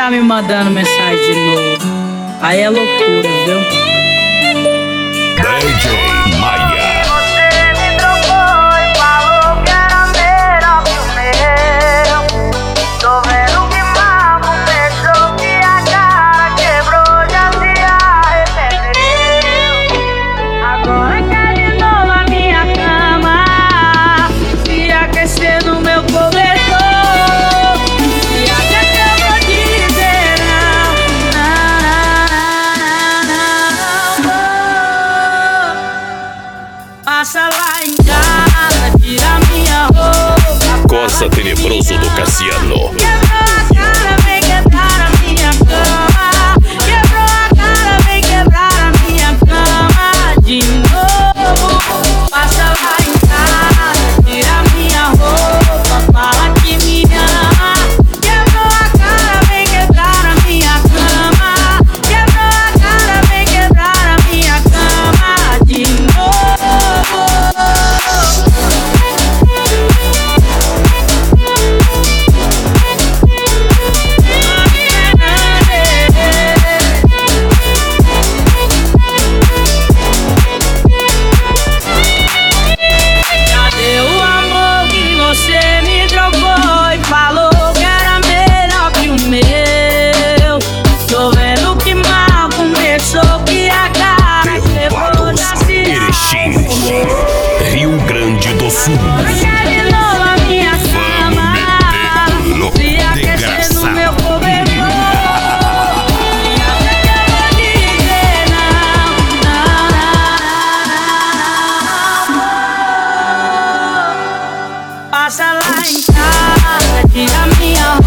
tá me mandando mensagem de novo. Aí é loucura, viu? DJ Maia. Passa lá em casa, tira minha roupa. Cosa Tenebroso do Cassiano. Quebrou a cara, vem quebrar a minha cama. Quebrou a cara, vem quebrar a minha cama de novo. Passa lá em casa, tira minha roupa, fala que me ama. Quebrou a cara, vem quebrar a minha cama. Quebrou a cara, vem quebrar a minha cama de novo. Cadê o amor que você me trocou e falou que era melhor que o meu? Tô vendo que mal começou, que a cara quebrou, já se Erechim, Rio Grande do Sul. quer de novo a minha cama, se aquecer no meu cobertor. E até que eu vou dizer não. Passa lá em casa, tira minha roupa.